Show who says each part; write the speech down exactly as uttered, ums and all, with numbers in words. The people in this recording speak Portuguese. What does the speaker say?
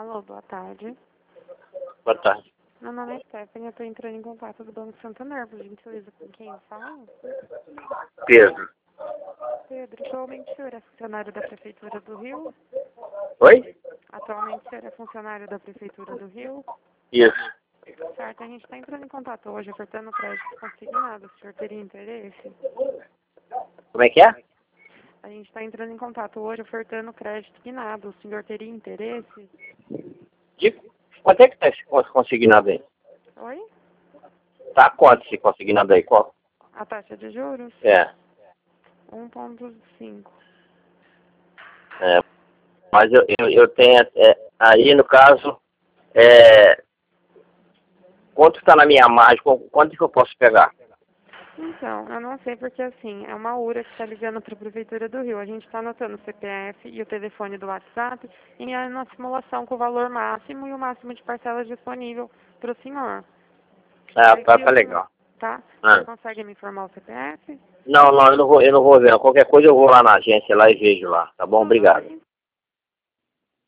Speaker 1: Alô, boa tarde.
Speaker 2: Boa tarde.
Speaker 1: Meu nome é Stephanie, eu estou entrando em contato do Banco Santander, por gentileza, com quem eu falo?
Speaker 2: Pedro.
Speaker 1: Pedro, atualmente o senhor é funcionário da Prefeitura do Rio?
Speaker 2: Oi?
Speaker 1: Atualmente o senhor é funcionário da Prefeitura do Rio?
Speaker 2: Isso.
Speaker 1: Certo, a gente está entrando em contato hoje, ofertando crédito consignado, o senhor teria interesse?
Speaker 2: Como é que é?
Speaker 1: A gente está entrando em contato hoje, ofertando crédito consignado, o senhor teria interesse?
Speaker 2: De quanto é que tá esse cons- consignado aí?
Speaker 1: Oi?
Speaker 2: Tá quanto esse consignado aí? Qual?
Speaker 1: A taxa de juros?
Speaker 2: É.
Speaker 1: um ponto cinco.
Speaker 2: é mas eu, eu, eu tenho, é, aí no caso, é, quanto está na minha margem, qu- quanto que eu posso pegar?
Speaker 1: Então, eu não sei porque assim, é uma U R A que está ligando para a Prefeitura do Rio. A gente está anotando o C P F e o telefone do WhatsApp e a nossa simulação com o valor máximo e o máximo de parcelas disponível para o senhor.
Speaker 2: Ah,
Speaker 1: Aí,
Speaker 2: tá,
Speaker 1: se
Speaker 2: tá
Speaker 1: o senhor,
Speaker 2: legal.
Speaker 1: tá? O senhor
Speaker 2: Ah.
Speaker 1: consegue me informar o C P F?
Speaker 2: Não, não, eu não vou, eu não vou ver. Qualquer coisa eu vou lá na agência lá e vejo lá. Tá bom?
Speaker 1: Tudo
Speaker 2: Obrigado.
Speaker 1: bem.